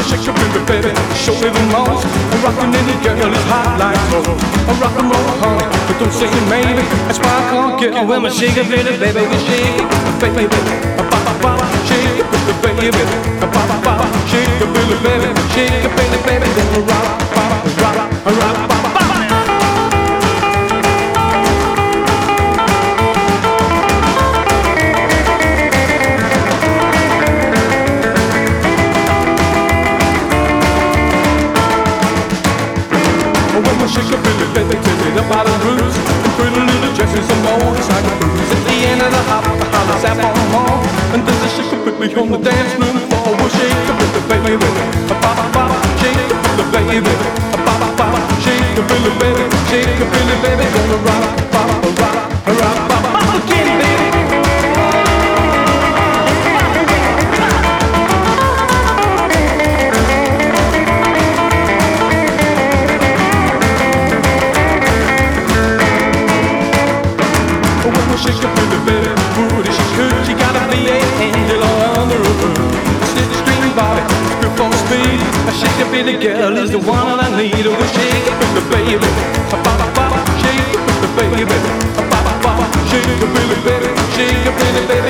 shake your baby, baby, show me the most. I'm rockin' any girl is hot like gold. I'm rock and roll, honey, but don't say maybe. That's why I can't get away. When we shake it, baby, baby, we shake it, baby, shake it, baby, shake it, baby, shake it, baby, gonna rock, rock, rock, rock. Shake your baby, baby, take it up out of the roots. And pretty little dresses and motorcycle blues. At the end of the hop, the hollers out on them all. And there's a shake your baby on the dance room floor. We'll shake your baby, baby, baby, shake your baby, baby, shake your baby, baby, shake your baby, baby, gonna rock, rock, rock, rock, get it, baby. Shake your baby, baby, booty, she's good. She gotta be an angel on the roof. Slip string body, grip on speed. A shake your baby girl is the one I need. Oh, shake your baby, baby, shake your baby, baby, shake your baby, baby, shake your baby, baby.